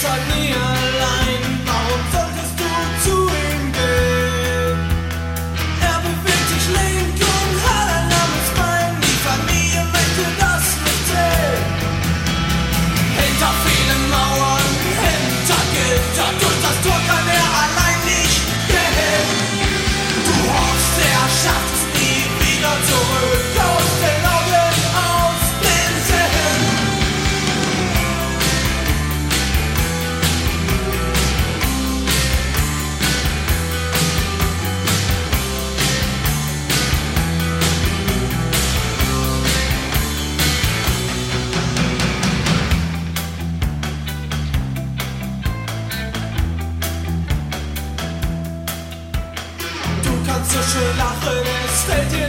ist halt nie allein. Warum solltest du zu ihm gehen? Er bewegt sich link und hat ein lahmes Bein. Die Familie möchte das nicht sehen. Hinter vielen Mauern, hinter Gitter, durch das Tor kann er allein nicht gehen. Du hoffst, er schafft es nie wieder zurück aus den Augen, aus den Sinn. Du kannst so schön lachen, es fällt dir